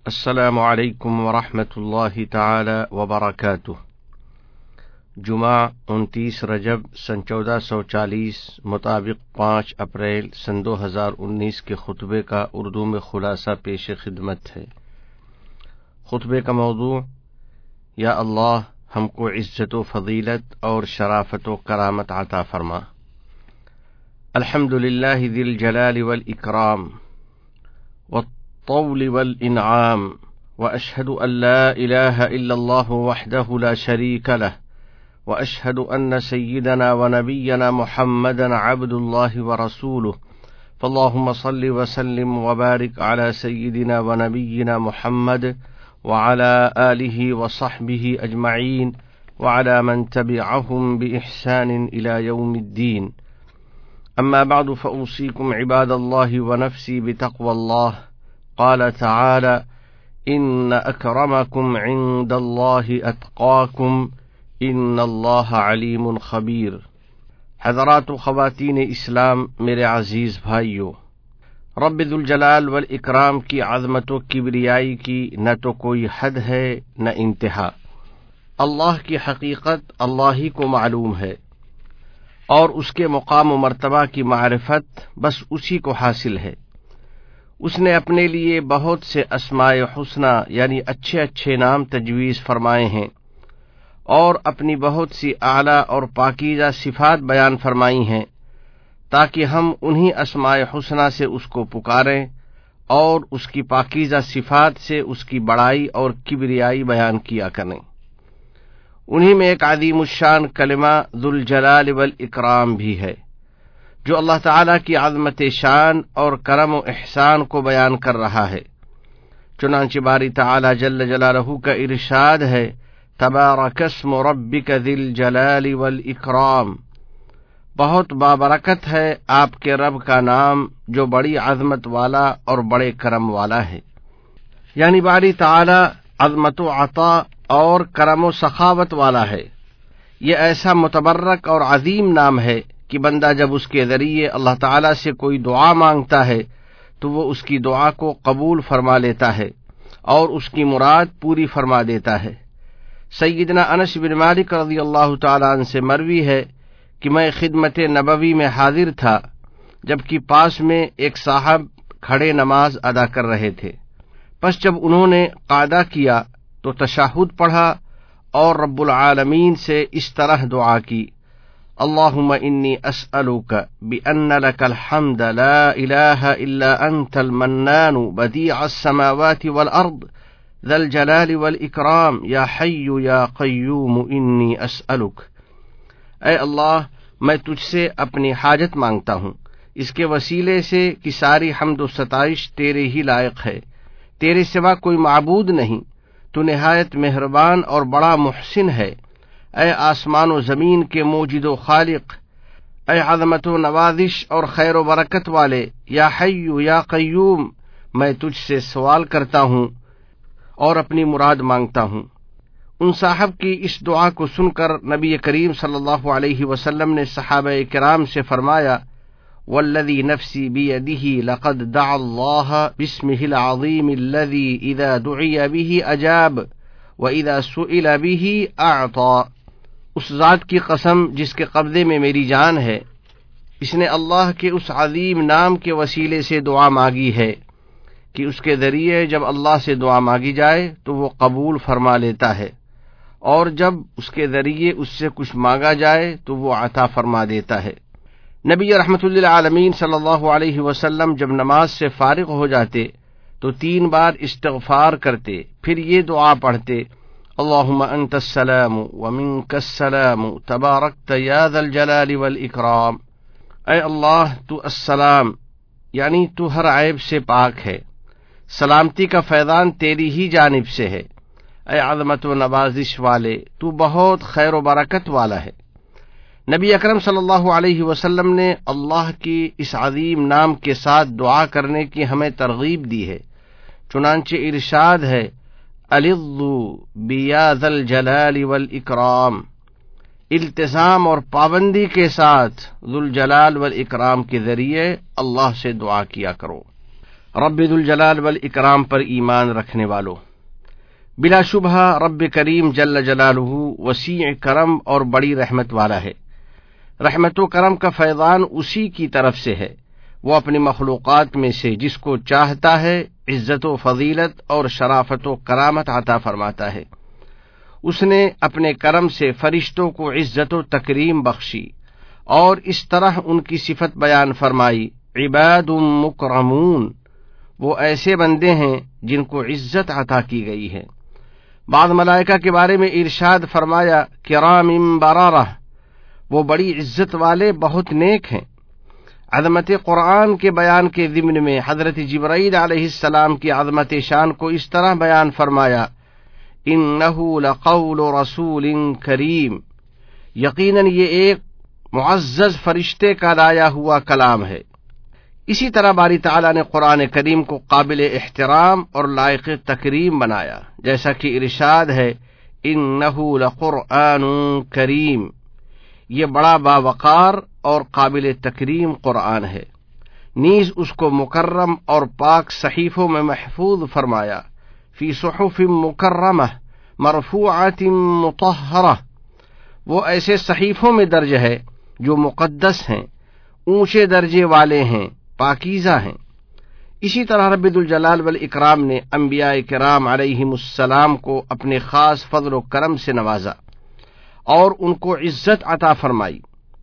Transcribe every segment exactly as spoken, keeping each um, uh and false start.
السلام علیکم ورحمۃ اللہ تعالی وبرکاتہ۔ جمعہ انتیس رجب سن چودہ سو چالیس مطابق پانچ اپریل سن دو ہزار انیس کے خطبے کا اردو میں خلاصہ پیش خدمت ہے۔ خطبے کا موضوع: یا اللہ ہم کو عزت و فضیلت اور شرافت و کرامت عطا فرما۔ الحمد للہ ذی الجلال والاکرام والطول والانعام، واشهد ان لا اله الا الله وحده لا شريك له، واشهد ان سيدنا ونبينا محمدا عبد الله ورسوله، فاللهم صل وسلم وبارك على سيدنا ونبينا محمد وعلى آله وصحبه اجمعين وعلى من تبعهم بإحسان الى يوم الدين، اما بعد فاوصيكم عباد الله ونفسي بتقوى الله، قال تعالى ان اکرمکم عند اللہ اتقاکم ان اللہ علیم خبیر۔ حضرات و خواتین اسلام، میرے عزیز بھائیو، رب ذوالجلال والاکرام کی عظمت و کبریائی کی نہ تو کوئی حد ہے نہ انتہا۔ اللہ کی حقیقت اللہ ہی کو معلوم ہے، اور اس کے مقام و مرتبہ کی معرفت بس اسی کو حاصل ہے۔ اس نے اپنے لیے بہت سے اسماء حسنی یعنی اچھے اچھے نام تجویز فرمائے ہیں، اور اپنی بہت سی اعلیٰ اور پاکیزہ صفات بیان فرمائی ہیں، تاکہ ہم انہی اسماء حسنی سے اس کو پکاریں اور اس کی پاکیزہ صفات سے اس کی بڑائی اور کبریائی بیان کیا کریں۔ انہی میں ایک عظیم الشان کلمہ ذوالجلال والاکرام بھی ہے، جو اللہ تعالیٰ کی عظمت شان اور کرم و احسان کو بیان کر رہا ہے۔ چنانچہ باری تعالیٰ جل جلالہ کا ارشاد ہے: تبارک اسم ربک ذی الجلال والاکرام، بہت بابرکت ہے آپ کے رب کا نام جو بڑی عظمت والا اور بڑے کرم والا ہے۔ یعنی باری تعالیٰ عظمت و عطا اور کرم و سخاوت والا ہے۔ یہ ایسا متبرک اور عظیم نام ہے کہ بندہ جب اس کے ذریعے اللہ تعالیٰ سے کوئی دعا مانگتا ہے تو وہ اس کی دعا کو قبول فرما لیتا ہے اور اس کی مراد پوری فرما دیتا ہے۔ سیدنا انس بن مالک رضی اللہ تعالیٰ عنہ سے مروی ہے کہ میں خدمت نبوی میں حاضر تھا، جبکہ پاس میں ایک صاحب کھڑے نماز ادا کر رہے تھے۔ پس جب انہوں نے قعدہ کیا تو تشہد پڑھا اور رب العالمین سے اس طرح دعا کی: اللہم انی اسألک بأن لک الحمد لا الہ الا انت المنان بدیع السماوات والارض ذا الجلال والاکرام یا حی یا قیوم انی اسألک۔ اے اللہ، میں تجھ سے اپنی حاجت مانگتا ہوں، اس کے وسیلے سے کہ ساری حمد و ستائش تیرے ہی لائق ہے، تیرے سوا کوئی معبود نہیں، تو نہایت مہربان اور بڑا محسن ہے۔ اے آسمان و زمین کے موجد و خالق، اے عظمت و نوازش اور خیر و برکت والے، یا حی یا قیوم، میں تجھ سے سوال کرتا ہوں اور اپنی مراد مانگتا ہوں۔ ان صاحب کی اس دعا کو سن کر نبی کریم صلی اللہ علیہ وسلم نے صحابہ کرام سے فرمایا: والذی نفسی بیدہ لقد دعا اللہ باسمہ العظیم الذی اذا دعی بہ اجاب واذا سئل بہ اعطا۔ اس ذات کی قسم جس کے قبضے میں میری جان ہے، اس نے اللہ کے اس عظیم نام کے وسیلے سے دعا مانگی ہے کہ اس کے ذریعے جب اللہ سے دعا مانگی جائے تو وہ قبول فرما لیتا ہے، اور جب اس کے ذریعے اس سے کچھ مانگا جائے تو وہ عطا فرما دیتا ہے۔ نبی رحمت للعالمین صلی اللہ علیہ وسلم جب نماز سے فارغ ہو جاتے تو تین بار استغفار کرتے، پھر یہ دعا پڑھتے: اللہم انت السلام ومنک السلام تبارکت یا ذا الجلال والاکرام۔ اے اللہ، تو السلام یعنی تو ہر عیب سے پاک ہے، سلامتی کا فیضان تیری ہی جانب سے ہے۔ اے عظمت و نوازش والے، تو بہت خیر و برکت والا ہے۔ نبی اکرم صلی اللہ علیہ وسلم نے اللہ کی اس عظیم نام کے ساتھ دعا کرنے کی ہمیں ترغیب دی ہے، چنانچہ ارشاد ہے: الظوا بیا ذا الجلال والاکرام، التزام اور پابندی کے ساتھ ذوالجلال والاکرام کے ذریعے اللہ سے دعا کیا کرو۔ رب ذوالجلال والاکرام پر ایمان رکھنے والو، بلا شبہ رب کریم جل جلالہ وسیع کرم اور بڑی رحمت والا ہے۔ رحمت و کرم کا فیضان اسی کی طرف سے ہے، وہ اپنی مخلوقات میں سے جس کو چاہتا ہے عزت و فضیلت اور شرافت و کرامت عطا فرماتا ہے۔ اس نے اپنے کرم سے فرشتوں کو عزت و تکریم بخشی اور اس طرح ان کی صفت بیان فرمائی، عباد مکرمون، وہ ایسے بندے ہیں جن کو عزت عطا کی گئی ہے۔ بعض ملائکہ کے بارے میں ارشاد فرمایا، کرام برارہ، وہ بڑی عزت والے بہت نیک ہیں۔ عظمت قرآن کے بیان کے ضمن میں حضرت جبرائیل علیہ السلام کی عظمت شان کو اس طرح بیان فرمایا، انہ لقول رسول کریم، یقیناً یہ ایک معزز فرشتے کا لایا ہوا کلام ہے۔ اسی طرح باری تعالیٰ نے قرآن کریم کو قابل احترام اور لائق تکریم بنایا، جیسا کہ ارشاد ہے، انہ لقرآن کریم، یہ بڑا باوقار اور قابل تکریم قرآن ہے۔ نیز اس کو مکرم اور پاک صحیفوں میں محفوظ فرمایا، فی صحف مکرمہ مرفوعۃ مطہرہ، وہ ایسے صحیفوں میں درج ہے جو مقدس ہیں، اونچے درجے والے ہیں، پاکیزہ ہیں۔ اسی طرح رب ذوالجلال والاکرام نے انبیاء کرام علیہم السلام کو اپنے خاص فضل و کرم سے نوازا اور ان کو عزت عطا فرمائی،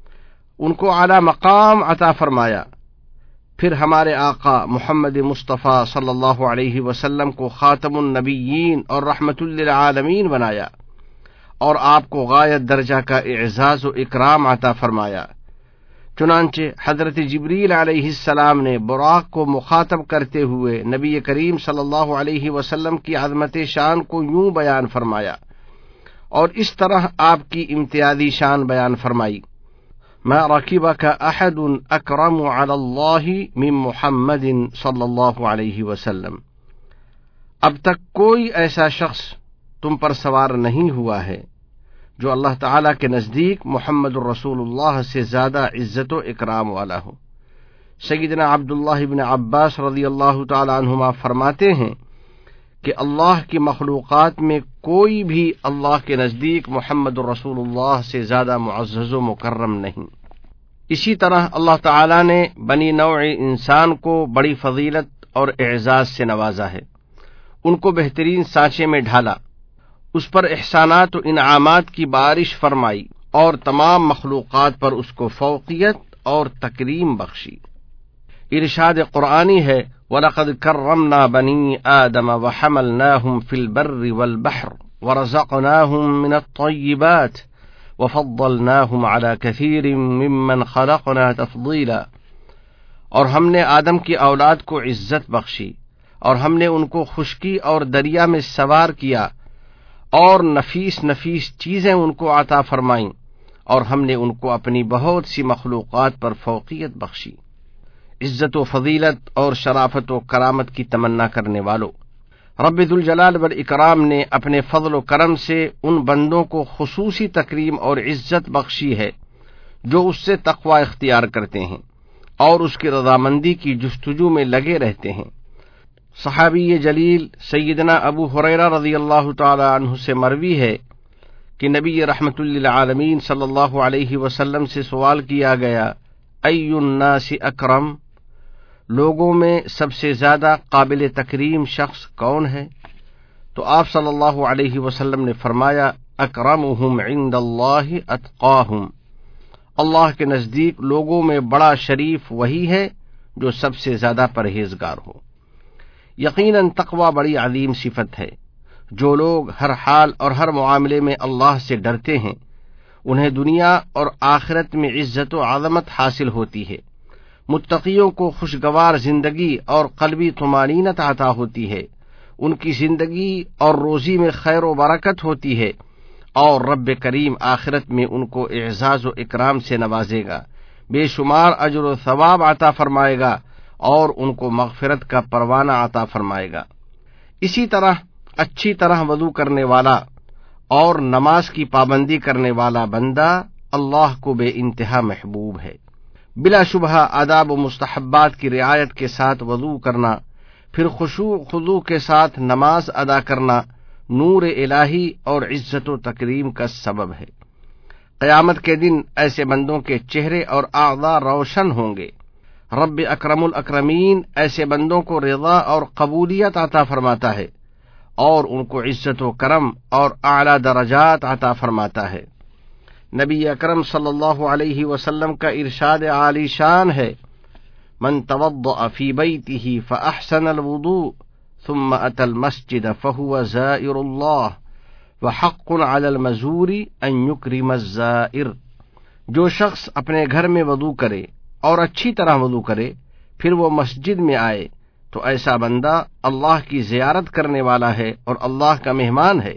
ان کو اعلی مقام عطا فرمایا۔ پھر ہمارے آقا محمد مصطفیٰ صلی اللہ علیہ وسلم کو خاتم النبیین اور رحمت للعالمین بنایا اور آپ کو غایت درجہ کا اعزاز و اکرام عطا فرمایا۔ چنانچہ حضرت جبریل علیہ السلام نے براق کو مخاطب کرتے ہوئے نبی کریم صلی اللہ علیہ وسلم کی عظمت شان کو یوں بیان فرمایا اور اس طرح آپ کی امتیازی شان بیان فرمائی، ما رکبک احد اکرم علی اللہ من محمد صلی اللہ علیہ وسلم، اب تک کوئی ایسا شخص تم پر سوار نہیں ہوا ہے جو اللہ تعالیٰ کے نزدیک محمد الرسول اللہ سے زیادہ عزت و اکرام والا ہو۔ سیدنا عبداللہ بن عباس رضی اللہ تعالی عنہما فرماتے ہیں کہ اللہ کی مخلوقات میں کوئی بھی اللہ کے نزدیک محمد الرسول اللہ سے زیادہ معزز و مکرم نہیں۔ اسی طرح اللہ تعالیٰ نے بنی نوع انسان کو بڑی فضیلت اور اعزاز سے نوازا ہے، ان کو بہترین سانچے میں ڈھالا، اس پر احسانات و انعامات کی بارش فرمائی اور تمام مخلوقات پر اس کو فوقیت اور تکریم بخشی۔ ارشاد قرآنی ہے، وَلَقَدْ كَرَّمْنَا بَنِي آدَمَ وَحَمَلْنَاهُمْ فِي الْبَرِّ وَالْبَحْرِ وَرَزَقْنَاهُمْ مِنَ الطَّيِّبَاتِ وَفَضَّلْنَاهُمْ عَلَى كَثِيرٍ مِّمَّنْ خَلَقْنَا تَفْضِيلًا، اور ہم نے آدم کی اولاد کو عزت بخشی اور ہم نے ان کو خشکی اور دریا میں سوار کیا اور نفیس نفیس چیزیں ان کو عطا فرمائیں، اور ہم نے ان کو اپنی بہت سی مخلوقات پر فوقیت بخشی۔ عزت و فضیلت اور شرافت و کرامت کی تمنا کرنے والو، رب ذوالجلال والاکرام نے اپنے فضل و کرم سے ان بندوں کو خصوصی تکریم اور عزت بخشی ہے جو اس سے تقوی اختیار کرتے ہیں اور اس کی رضامندی کی جستجو میں لگے رہتے ہیں۔ صحابی جلیل سیدنا ابو ہریرہ رضی اللہ تعالی عنہ سے مروی ہے کہ نبی رحمت للعالمین صلی اللہ علیہ وسلم سے سوال کیا گیا، ای الناس اکرم، لوگوں میں سب سے زیادہ قابل تکریم شخص کون ہے؟ تو آپ صلی اللہ علیہ وسلم نے فرمایا، اکرمہم عند اللہ اتقاہم، اللہ کے نزدیک لوگوں میں بڑا شریف وہی ہے جو سب سے زیادہ پرہیزگار ہو۔ یقیناً تقوی بڑی عظیم صفت ہے۔ جو لوگ ہر حال اور ہر معاملے میں اللہ سے ڈرتے ہیں انہیں دنیا اور آخرت میں عزت و عظمت حاصل ہوتی ہے، متقیوں کو خوشگوار زندگی اور قلبی طمانینت عطا ہوتی ہے، ان کی زندگی اور روزی میں خیر و برکت ہوتی ہے، اور رب کریم آخرت میں ان کو اعزاز و اکرام سے نوازے گا، بے شمار اجر و ثواب عطا فرمائے گا اور ان کو مغفرت کا پروانہ عطا فرمائے گا۔ اسی طرح اچھی طرح وضو کرنے والا اور نماز کی پابندی کرنے والا بندہ اللہ کو بے انتہا محبوب ہے۔ بلا شبہ آداب و مستحبات کی رعایت کے ساتھ وضو کرنا پھر خشوع خضوع کے ساتھ نماز ادا کرنا نور الہی اور عزت و تکریم کا سبب ہے۔ قیامت کے دن ایسے بندوں کے چہرے اور اعضاء روشن ہوں گے۔ رب اکرم الاکرمین ایسے بندوں کو رضا اور قبولیت عطا فرماتا ہے اور ان کو عزت و کرم اور اعلی درجات عطا فرماتا ہے۔ نبی اکرم صلی اللہ علیہ وسلم کا ارشاد عالی شان ہے، من توضأ فی بیتہ فاحسن الوضوء ثم اتى المسجد فهو زائر اللہ وحق علی المزور ان یکرم الزائر۔ جو شخص اپنے گھر میں وضو کرے اور اچھی طرح وضو کرے پھر وہ مسجد میں آئے تو ایسا بندہ اللہ کی زیارت کرنے والا ہے اور اللہ کا مہمان ہے،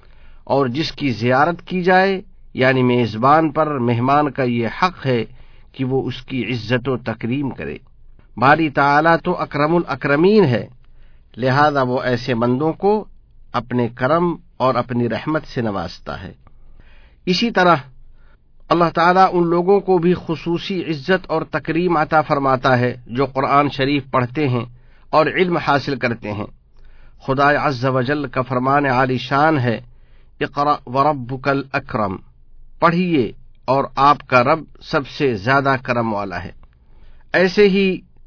اور جس کی زیارت کی جائے یعنی میزبان پر مہمان کا یہ حق ہے کہ وہ اس کی عزت و تکریم کرے۔ باری تعالیٰ تو اکرم الاکرمین ہے، لہذا وہ ایسے بندوں کو اپنے کرم اور اپنی رحمت سے نوازتا ہے۔ اسی طرح اللہ تعالیٰ ان لوگوں کو بھی خصوصی عزت اور تکریم عطا فرماتا ہے جو قرآن شریف پڑھتے ہیں اور علم حاصل کرتے ہیں۔ خدا عز و جل کا فرمان عالی شان ہے، اقرأ وربک الاکرم، پڑھیے اور آپ کا رب سب سے زیادہ کرم والا ہے۔ ایسے ہی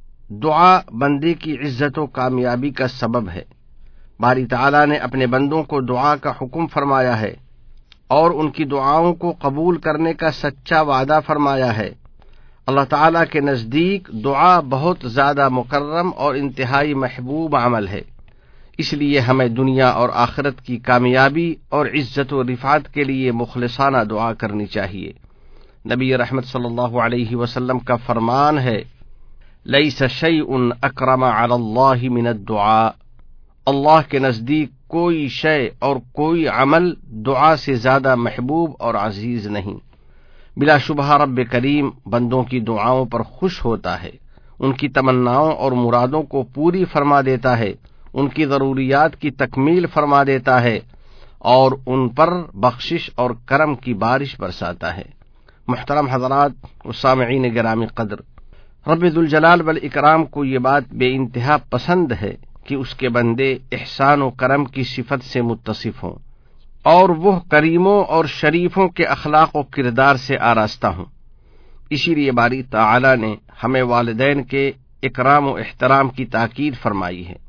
دعا بندے کی عزت و کامیابی کا سبب ہے۔ باری تعالیٰ نے اپنے بندوں کو دعا کا حکم فرمایا ہے اور ان کی دعاؤں کو قبول کرنے کا سچا وعدہ فرمایا ہے۔ اللہ تعالیٰ کے نزدیک دعا بہت زیادہ مکرم اور انتہائی محبوب عمل ہے، اس لیے ہمیں دنیا اور آخرت کی کامیابی اور عزت و رفعت کے لیے مخلصانہ دعا کرنی چاہیے۔ نبی رحمت صلی اللہ علیہ وسلم کا فرمان ہے، لیس شیء اکرم علی اللہ من الدعاء، اللہ کے نزدیک کوئی شے اور کوئی عمل دعا سے زیادہ محبوب اور عزیز نہیں۔ بلا شبہ رب کریم بندوں کی دعاؤں پر خوش ہوتا ہے، ان کی تمناؤں اور مرادوں کو پوری فرما دیتا ہے، ان کی ضروریات کی تکمیل فرما دیتا ہے اور ان پر بخشش اور کرم کی بارش برساتا ہے۔ محترم حضرات و سامعین گرامی قدر، رب ذوالجلال والاکرام کو یہ بات بے انتہا پسند ہے کہ اس کے بندے احسان و کرم کی صفت سے متصف ہوں اور وہ کریموں اور شریفوں کے اخلاق و کردار سے آراستہ ہوں۔ اسی لیے باری تعالی نے ہمیں والدین کے اکرام و احترام کی تاکید فرمائی ہے۔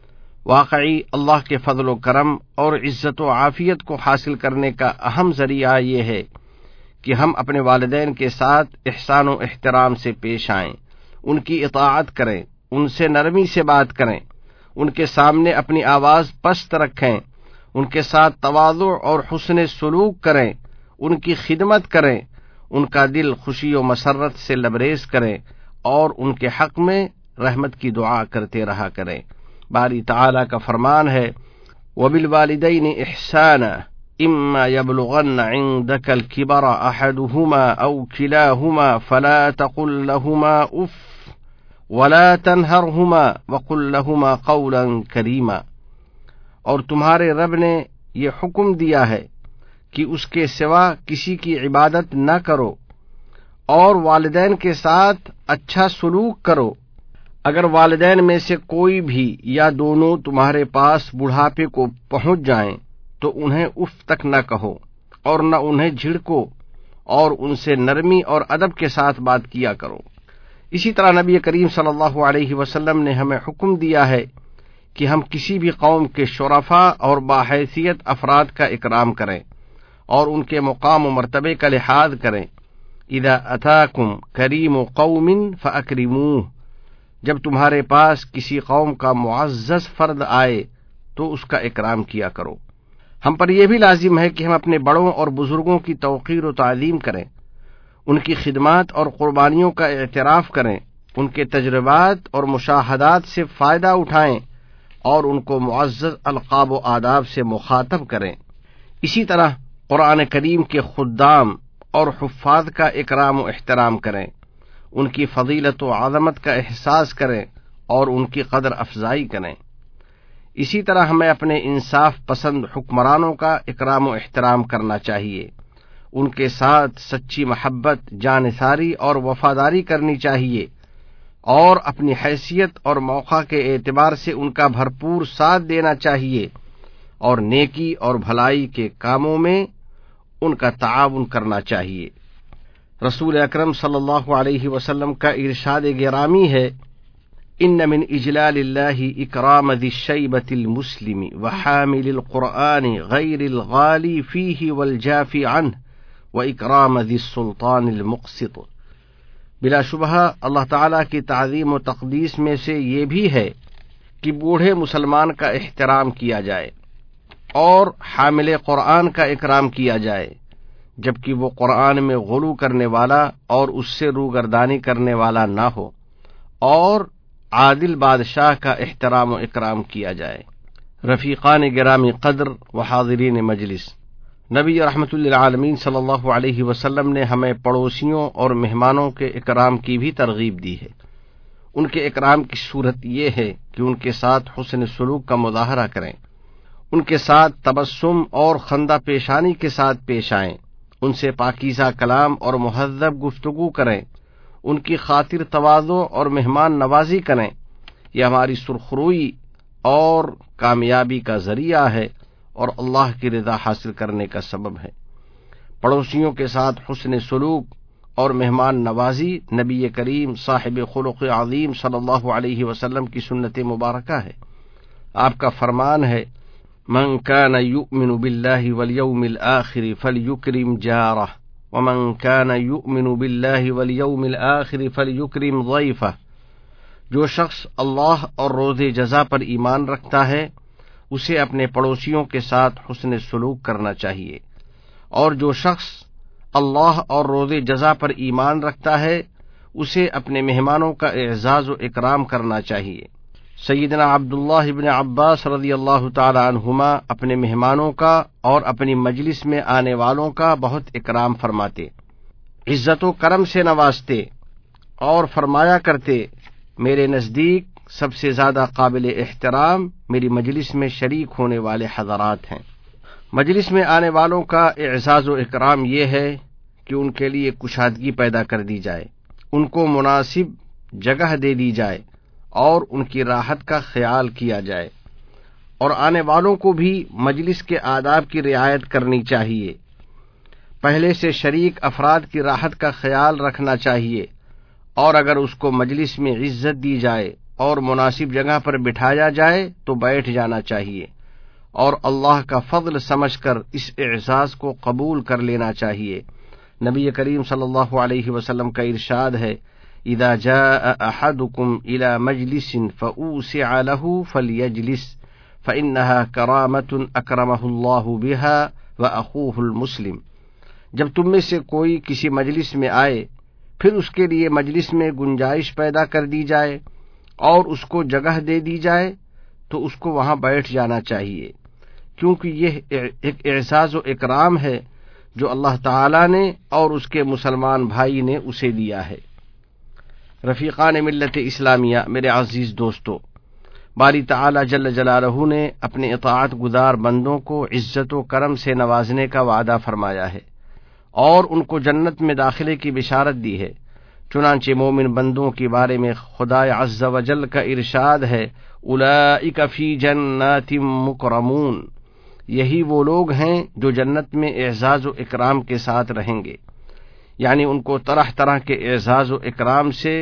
واقعی اللہ کے فضل و کرم اور عزت و عافیت کو حاصل کرنے کا اہم ذریعہ یہ ہے کہ ہم اپنے والدین کے ساتھ احسان و احترام سے پیش آئیں، ان کی اطاعت کریں، ان سے نرمی سے بات کریں، ان کے سامنے اپنی آواز پست رکھیں، ان کے ساتھ تواضع اور حسن سلوک کریں، ان کی خدمت کریں، ان کا دل خوشی و مسرت سے لبریز کریں اور ان کے حق میں رحمت کی دعا کرتے رہا کریں۔ باری تعالیٰ کا فرمان ہے، وَبِالْوَالِدَيْنِ إِحْسَانًا إِمَّا يَبْلُغَنَّ عِندَكَ الْكِبَرَ أَحَدُهُمَا أَوْ كِلَاهُمَا فَلَا تَقُل لَّهُمَا أُفٍّ وَلَا تَنْهَرْهُمَا وَقُل لَّهُمَا قَوْلًا كَرِيمًا۔ اور تمہارے رب نے یہ حکم دیا ہے کہ اس کے سوا کسی کی عبادت نہ کرو اور والدین کے ساتھ اچھا سلوک کرو۔ اگر والدین میں سے کوئی بھی یا دونوں تمہارے پاس بڑھاپے کو پہنچ جائیں تو انہیں اف تک نہ کہو اور نہ انہیں جھڑکو اور ان سے نرمی اور ادب کے ساتھ بات کیا کرو۔ اسی طرح نبی کریم صلی اللہ علیہ وسلم نے ہمیں حکم دیا ہے کہ ہم کسی بھی قوم کے شرفاء اور باحیثیت افراد کا اکرام کریں اور ان کے مقام و مرتبے کا لحاظ کریں۔ اذا اتاکم کریم قوم فاکرموہ، جب تمہارے پاس کسی قوم کا معزز فرد آئے تو اس کا اکرام کیا کرو۔ ہم پر یہ بھی لازم ہے کہ ہم اپنے بڑوں اور بزرگوں کی توقیر و تعظیم کریں، ان کی خدمات اور قربانیوں کا اعتراف کریں، ان کے تجربات اور مشاہدات سے فائدہ اٹھائیں اور ان کو معزز القاب و آداب سے مخاطب کریں۔ اسی طرح قرآن کریم کے خدام اور حفاظ کا اکرام و احترام کریں، ان کی فضیلت و عظمت کا احساس کریں اور ان کی قدر افزائی کریں۔ اسی طرح ہمیں اپنے انصاف پسند حکمرانوں کا اکرام و احترام کرنا چاہیے، ان کے ساتھ سچی محبت، جانثاری اور وفاداری کرنی چاہیے۔ اور اپنی حیثیت اور موقع کے اعتبار سے ان کا بھرپور ساتھ دینا چاہیے اور نیکی اور بھلائی کے کاموں میں ان کا تعاون کرنا چاہیے۔ رسول اکرم صلی اللہ علیہ وسلم کا ارشاد گرامی ہے، ان من اجلال اللہ اکرام ذی الشیبۃ المسلم وحامل القرآن غیر الغالی فیہ والجافی عنہ واکرام ذی السلطان المقسط۔ بلا شبہ اللہ تعالیٰ کی تعظیم و تقدیس میں سے یہ بھی ہے کہ بوڑھے مسلمان کا احترام کیا جائے اور حامل قرآن کا اکرام کیا جائے، جبکہ وہ قرآن میں غلو کرنے والا اور اس سے روگردانی کرنے والا نہ ہو، اور عادل بادشاہ کا احترام و اکرام کیا جائے۔ رفیقان گرامی قدر و حاضرین مجلس، نبی رحمت للعالمین صلی اللہ علیہ وسلم نے ہمیں پڑوسیوں اور مہمانوں کے اکرام کی بھی ترغیب دی ہے۔ ان کے اکرام کی صورت یہ ہے کہ ان کے ساتھ حسن سلوک کا مظاہرہ کریں، ان کے ساتھ تبسم اور خندہ پیشانی کے ساتھ پیش آئیں، ان سے پاکیزہ کلام اور مہذب گفتگو کریں، ان کی خاطر تواضع اور مہمان نوازی کریں۔ یہ ہماری سرخروئی اور کامیابی کا ذریعہ ہے اور اللہ کی رضا حاصل کرنے کا سبب ہے۔ پڑوسیوں کے ساتھ حسن سلوک اور مہمان نوازی نبی کریم صاحب خلق عظیم صلی اللہ علیہ وسلم کی سنت مبارکہ ہے۔ آپ کا فرمان ہے، من كان يؤمن بالله واليوم الآخر فليكرم جاره ومن كان يؤمن بالله واليوم الآخر فليكرم ضيفه۔ جو شخص اللہ اور روز جزا پر ایمان رکھتا ہے اسے اپنے پڑوسیوں کے ساتھ حسن سلوک کرنا چاہیے، اور جو شخص اللہ اور روز جزا پر ایمان رکھتا ہے اسے اپنے مہمانوں کا اعزاز و اکرام کرنا چاہیے۔ سیدنا عبداللہ بن عباس رضی اللہ تعالی عنہما اپنے مہمانوں کا اور اپنی مجلس میں آنے والوں کا بہت اکرام فرماتے، عزت و کرم سے نوازتے اور فرمایا کرتے، میرے نزدیک سب سے زیادہ قابل احترام میری مجلس میں شریک ہونے والے حضرات ہیں۔ مجلس میں آنے والوں کا اعزاز و اکرام یہ ہے کہ ان کے لیے کشادگی پیدا کر دی جائے، ان کو مناسب جگہ دے دی جائے اور ان کی راحت کا خیال کیا جائے، اور آنے والوں کو بھی مجلس کے آداب کی رعایت کرنی چاہیے۔ پہلے سے شریک افراد کی راحت کا خیال رکھنا چاہیے، اور اگر اس کو مجلس میں عزت دی جائے اور مناسب جگہ پر بٹھایا جائے تو بیٹھ جانا چاہیے، اور اللہ کا فضل سمجھ کر اس اعزاز کو قبول کر لینا چاہیے۔ نبی کریم صلی اللہ علیہ وسلم کا ارشاد ہے، اذا جاء احدكم الى مجلس فاوسع له فليجلس فانها كرامة اكرمه الله بها واخوه المسلم۔ جب تم میں سے کوئی کسی مجلس میں آئے پھر اس کے لیے مجلس میں گنجائش پیدا کر دی جائے اور اس کو جگہ دے دی جائے تو اس کو وہاں بیٹھ جانا چاہیے، کیونکہ یہ ایک اعزاز و اکرام ہے جو اللہ تعالی نے اور اس کے مسلمان بھائی نے اسے دیا ہے۔ رفیقان ملت اسلامیہ، میرے عزیز دوستو، باری تعالی جل جلالہ نے اپنے اطاعت گزار بندوں کو عزت و کرم سے نوازنے کا وعدہ فرمایا ہے اور ان کو جنت میں داخلے کی بشارت دی ہے۔ چنانچہ مومن بندوں کے بارے میں خدا عز و جل کا ارشاد ہے، اولئک فی جنات مکرمون، یہی وہ لوگ ہیں جو جنت میں اعزاز و اکرام کے ساتھ رہیں گے، یعنی ان کو طرح طرح کے اعزاز و اکرام سے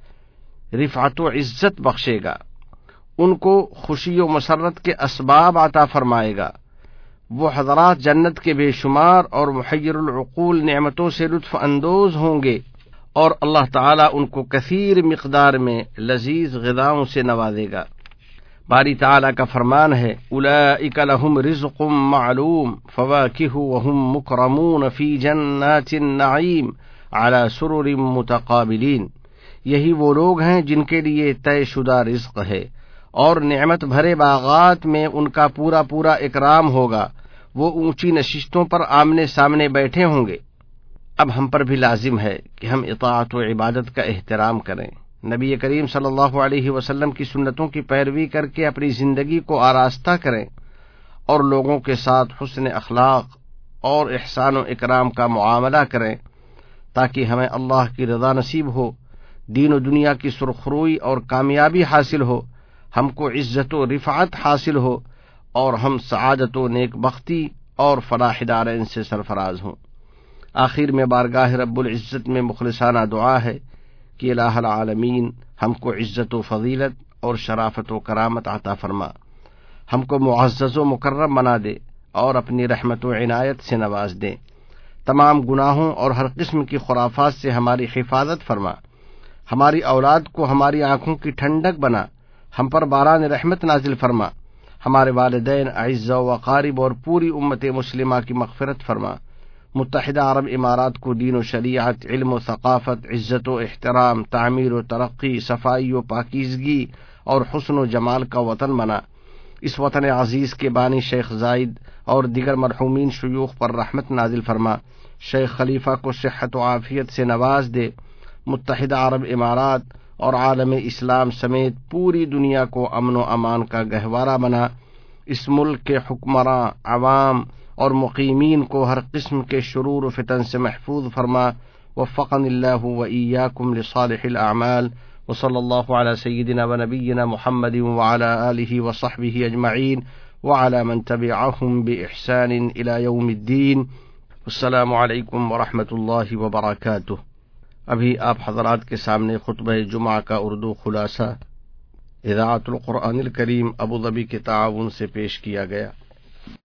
رفعت و عزت بخشے گا، ان کو خوشی و مسرت کے اسباب عطا فرمائے گا۔ وہ حضرات جنت کے بے شمار اور محیر العقول نعمتوں سے لطف اندوز ہوں گے، اور اللہ تعالیٰ ان کو کثیر مقدار میں لذیذ غذاؤں سے نوازے گا۔ باری تعالیٰ کا فرمان ہے، اولئک لہم رزق معلوم فواکہ وہم مکرمون فی جنات النعیم علی سرر متقابلین۔ یہی وہ لوگ ہیں جن کے لیے طے شدہ رزق ہے اور نعمت بھرے باغات میں ان کا پورا پورا اکرام ہوگا، وہ اونچی نشستوں پر آمنے سامنے بیٹھے ہوں گے۔ اب ہم پر بھی لازم ہے کہ ہم اطاعت و عبادت کا احترام کریں، نبی کریم صلی اللہ علیہ وسلم کی سنتوں کی پیروی کر کے اپنی زندگی کو آراستہ کریں اور لوگوں کے ساتھ حسن اخلاق اور احسان و اکرام کا معاملہ کریں، تاکہ ہمیں اللہ کی رضا نصیب ہو، دین و دنیا کی سرخروئی اور کامیابی حاصل ہو، ہم کو عزت و رفعت حاصل ہو، اور ہم سعادت و نیک بختی اور فلاح دارین سے سرفراز ہوں۔ آخر میں بارگاہ رب العزت میں مخلصانہ دعا ہے کہ الہ العالمین ہم کو عزت و فضیلت اور شرافت و کرامت عطا فرما، ہم کو معزز و مکرم بنا دے اور اپنی رحمت و عنایت سے نواز دے، تمام گناہوں اور ہر قسم کی خرافات سے ہماری حفاظت فرما، ہماری اولاد کو ہماری آنکھوں کی ٹھنڈک بنا، ہم پر باران رحمت نازل فرما، ہمارے والدین اعزاء و اقارب اور پوری امت مسلمہ کی مغفرت فرما، متحدہ عرب امارات کو دین و شریعت، علم و ثقافت، عزت و احترام، تعمیر و ترقی، صفائی و پاکیزگی اور حسن و جمال کا وطن بنا۔ اس وطن عزیز کے بانی شیخ زائد اور دیگر مرحومین شیوخ پر رحمت نازل فرما، شیخ خلیفہ کو صحت و عافیت سے نواز دے، متحدہ عرب امارات اور عالم اسلام سمیت پوری دنیا کو امن و امان کا گہوارہ بنا، اس ملک کے حکمراں، عوام اور مقیمین کو ہر قسم کے شرور و فتن سے محفوظ فرما۔ وفقنی اللہ و ایاکم لصالح الاعمال، وصلی اللہ علی سیدنا و نبینا محمد وعلی آلہ وصحبہ اجمعین وعلی من تبعہم بإحسان الی یوم الدین۔ السلام علیکم ورحمۃ اللہ وبرکاتہ۔ ابھی آپ حضرات کے سامنے خطبہ جمعہ کا اردو خلاصہ اذاعت القرآن الکریم ابوظبی کے تعاون سے پیش کیا گیا۔